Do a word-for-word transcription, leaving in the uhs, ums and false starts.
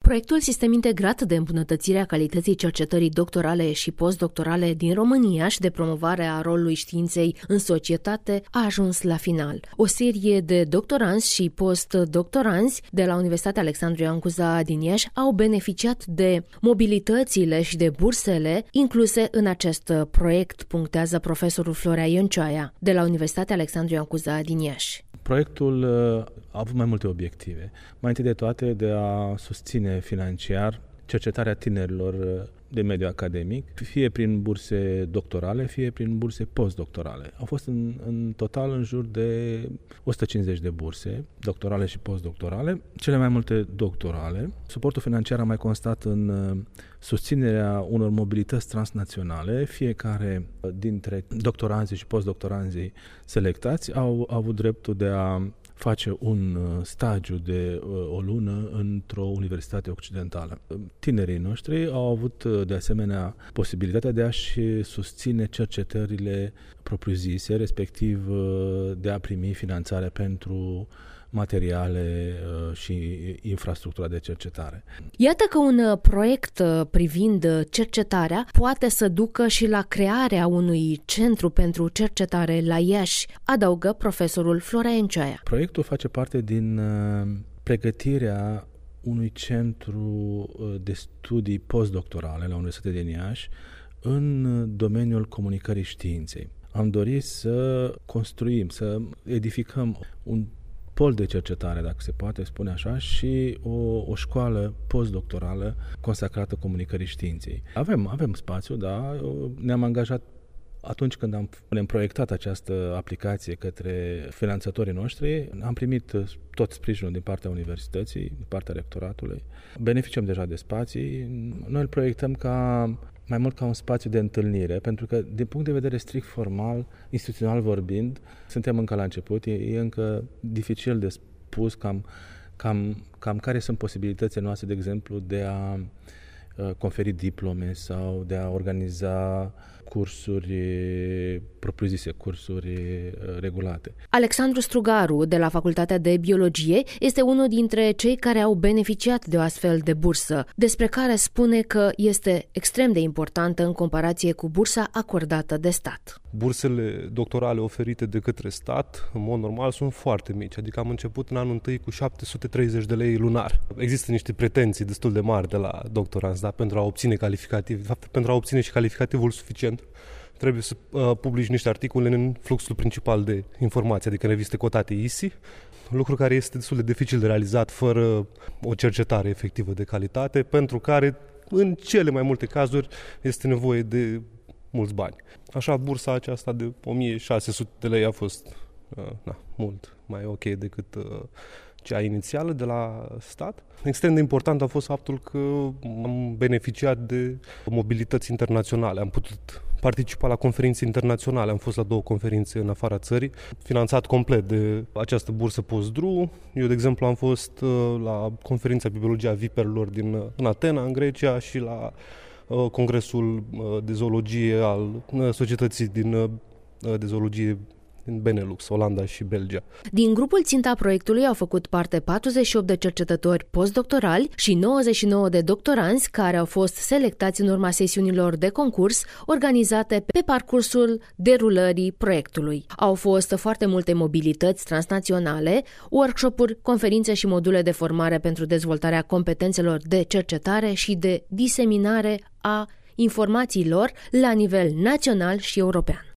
Proiectul Sistem Integrat de îmbunătățire a calității cercetării doctorale și postdoctorale din România și de promovare a rolului științei în societate a ajuns la final. O serie de doctoranți și postdoctoranți de la Universitatea Alexandru Ioan Cuza din Iași au beneficiat de mobilitățile și de bursele incluse în acest proiect, punctează profesorul Florea Ioncioaia de la Universitatea Alexandru Ioan Cuza din Iași. Proiectul a avut mai multe obiective. Mai întâi de toate de a susține financiar cercetarea tinerilor de mediu academic, fie prin burse doctorale, fie prin burse postdoctorale. Au fost în, în total în jur de o sută cincizeci de burse, doctorale și postdoctorale, cele mai multe doctorale. Suportul financiar a mai constat în susținerea unor mobilități transnaționale. Fiecare dintre doctoranzii și postdoctoranzii selectați au, au avut dreptul de a face un stagiu de o lună într-o universitate occidentală. Tinerii noștri au avut de asemenea posibilitatea de a-și susține cercetările propriu-zise, respectiv de a primi finanțare pentru materiale și infrastructura de cercetare. Iată că un proiect privind cercetarea poate să ducă și la crearea unui centru pentru cercetare la Iași, adaugă profesorul Florea Ioncioaia. Proiectul face parte din pregătirea unui centru de studii postdoctorale la Universitatea din Iași în domeniul comunicării științei. Am dorit să construim, să edificăm un pol de cercetare, dacă se poate spune așa, și o, o școală postdoctorală consacrată comunicării științei. Avem, avem spațiu, da, ne-am angajat atunci când am, ne-am proiectat această aplicație către finanțatorii noștri, am primit tot sprijinul din partea universității, din partea rectoratului. Beneficiem deja de spații. Noi îl proiectăm ca mai mult ca un spațiu de întâlnire, pentru că, din punct de vedere strict formal, instituțional vorbind, suntem încă la început, e, e încă dificil de spus cam, cam, cam care sunt posibilitățile noastre, de exemplu, de a uh, conferi diplome sau de a organiza cursuri propriu-zise, cursuri regulate. Alexandru Strugaru, de la Facultatea de Biologie, este unul dintre cei care au beneficiat de o astfel de bursă, despre care spune că este extrem de importantă în comparație cu bursa acordată de stat. Bursele doctorale oferite de către stat, în mod normal, sunt foarte mici, adică am început în anul întâi cu șapte sute treizeci de lei lunar. Există niște pretenții destul de mari de la doctoranți, da, pentru a obține calificativ, de fapt, pentru a obține și calificativul suficient. Trebuie să uh, publici niște articole în fluxul principal de informații, adică în reviste cotate I S I, lucru care este destul de dificil de realizat fără o cercetare efectivă de calitate, pentru care, în cele mai multe cazuri, este nevoie de mulți bani. Așa, bursa aceasta de o mie șase sute de lei a fost uh, na, mult mai ok decât uh, cea inițială de la stat. Extrem de important a fost faptul că am beneficiat de mobilități internaționale. Am putut participa la conferințe internaționale. Am fost la două conferințe în afara țării, finanțat complet de această bursă Postdru. Eu, de exemplu, am fost la conferința Biologia Viperelor din în Atena, în Grecia, și la Congresul de Zoologie al Societății din de Zoologie în Benelux, Olanda și Belgia. Din grupul ținta proiectului au făcut parte patruzeci și opt de cercetători postdoctorali și nouăzeci și nouă de doctoranți care au fost selectați în urma sesiunilor de concurs organizate pe parcursul derulării proiectului. Au fost foarte multe mobilități transnaționale, workshop-uri, conferințe și module de formare pentru dezvoltarea competențelor de cercetare și de diseminare a informațiilor la nivel național și european.